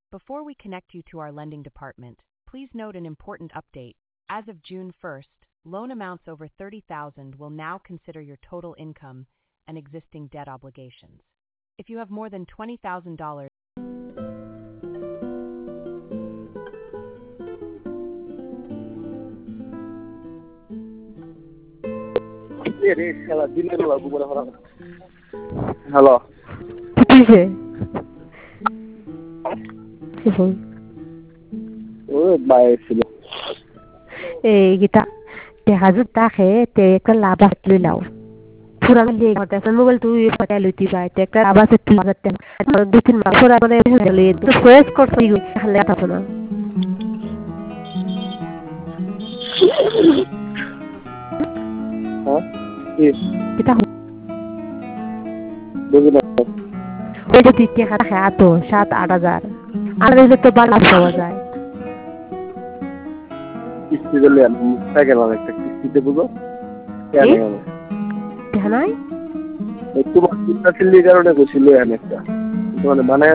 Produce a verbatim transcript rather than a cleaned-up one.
Before we connect you to our lending department, please note an important update. As of June first, loan amounts over thirty thousand dollars will now consider your total income and existing debt obligations. If you have more than twenty thousand dollars, hello কিসে phone ও বাইরে ছিল এই গিটা তে হাজুর তাকে তে একটা লাভ আসলে লাও পুরানো দিয়ে ঘরটা আছে মোবাইল তুই ফটা লইতি পাই তে একটা লাভ আছে তুই লাগতে দুই তিন মাস পরে মানে হলে তো ফেস করতে হলে কথা না হ্যাঁ কি কিটা বুঝি না ওই যে তুই টাকা খায় তো সাত আট হাজার আর দিলে তো ভালো পাওয়া যায় কিস্তি দিলে সাইকেল আর একটা কিস্তিতে বুঝো কেন জানাই তোমার চিন্তা ছিল কারণে গেছিল একটা মানে মানে